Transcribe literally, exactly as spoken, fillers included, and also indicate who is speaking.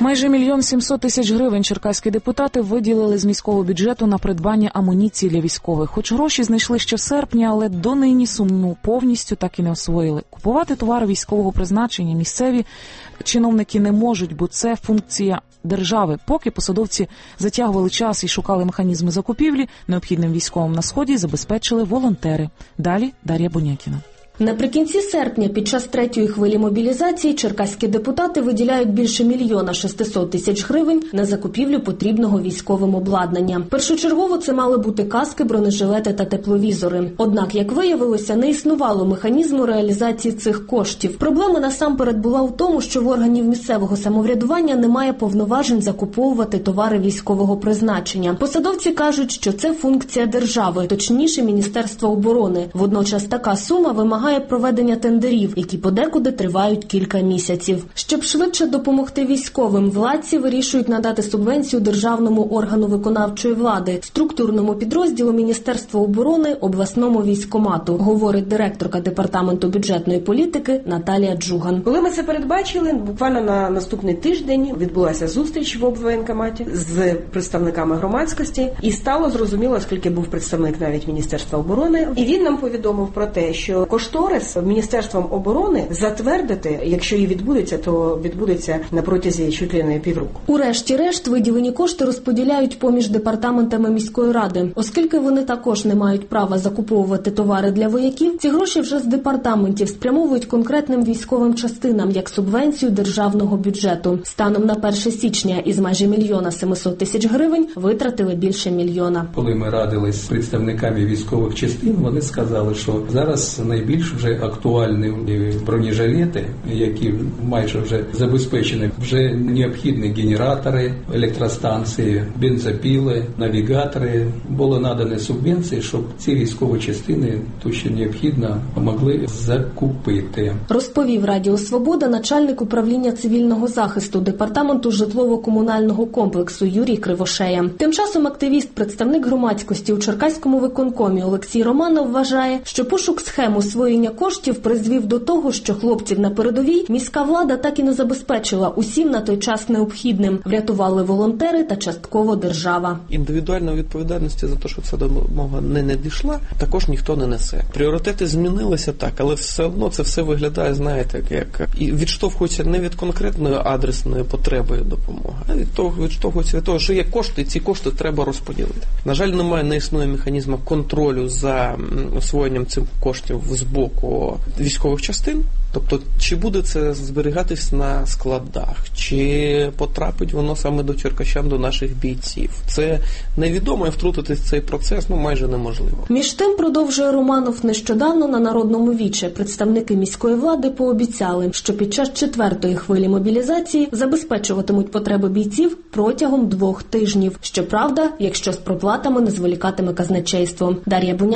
Speaker 1: Майже мільйон сімсот тисяч гривень черкаські депутати виділили з міського бюджету на придбання амуніції для військових. Хоч гроші знайшли ще в серпні, але донині суму повністю так і не освоїли. Купувати товари військового призначення місцеві чиновники не можуть, бо це функція держави. Поки посадовці затягували час і шукали механізми закупівлі, необхідним військовим на Сході забезпечили волонтери. Далі Дар'я Бунякіна.
Speaker 2: Наприкінці серпня під час третьої хвилі мобілізації черкаські депутати виділяють більше мільйона шестисот тисяч гривень на закупівлю потрібного військовим обладнання. Першочергово це мали бути каски, бронежилети та тепловізори. Однак, як виявилося, не існувало механізму реалізації цих коштів. Проблема насамперед була в тому, що в органів місцевого самоврядування немає повноважень закуповувати товари військового призначення. Посадовці кажуть, що це функція держави, точніше Міністерства оборони. Водночас така сума вимагає проведення тендерів, які подекуди тривають кілька місяців. Щоб швидше допомогти військовим, владці вирішують надати субвенцію державному органу виконавчої влади, структурному підрозділу Міністерства оборони, обласному військкомату, говорить директорка департаменту бюджетної політики Наталія Джуган.
Speaker 3: Коли ми це передбачили, буквально на наступний тиждень відбулася зустріч в обвоєнкоматі з представниками громадськості, і стало зрозуміло, оскільки був представник навіть Міністерства оборони, і він нам повідомив про те, що кошторис Міністерством оборони затвердити, якщо і відбудеться, то відбудеться на протязі чуть ли не півроку.
Speaker 2: Урешті-решт виділені кошти розподіляють поміж департаментами міської ради. Оскільки вони також не мають права закуповувати товари для вояків, ці гроші вже з департаментів спрямовують конкретним військовим частинам як субвенцію державного бюджету. Станом на перше січня із майже мільйона семисот тисяч гривень витратили більше мільйона.
Speaker 4: Коли ми радились з представниками військових частин, вони сказали, що зараз найбільш вже актуальні бронежилети, які майже вже забезпечені, вже необхідні генератори, електростанції, бензопіли, навігатори. Було надані субвенції, щоб ці військові частини, то що необхідно, могли закупити.
Speaker 2: Розповів Радіо Свобода начальник управління цивільного захисту департаменту житлово-комунального комплексу Юрій Кривошея. Тим часом активіст, представник громадськості у Черкаському виконкомі Олексій Романов вважає, що пошук схем освоєння коштів призвів до того, що хлопців на передовій міська влада так і не забезпечила усім на той час необхідним. Врятували волонтери та частково держава.
Speaker 5: Індивідуальної відповідальності за те, що ця допомога не надійшла, також ніхто не несе. Пріоритети змінилися так, але все одно це все виглядає, знаєте, як і відштовхується не від конкретної адресної потреби допомоги, а від того, відштовхується від того, що є кошти, і ці кошти треба розподілити. На жаль, немає, не існує механізму контролю за освоєнням цих коштів з боку військових частин. Тобто, чи буде це зберігатись на складах, чи потрапить воно саме до черкащан, до наших бійців. Це невідомо, і втрутитись в цей процес ну, майже неможливо.
Speaker 2: Між тим, продовжує Романов, нещодавно на Народному віче представники міської влади пообіцяли, що під час четвертої хвилі мобілізації забезпечуватимуть потреби бійців протягом двох тижнів. Щоправда, якщо з проплатами не зволікатиме казначейство. Дар'я Бунякіна.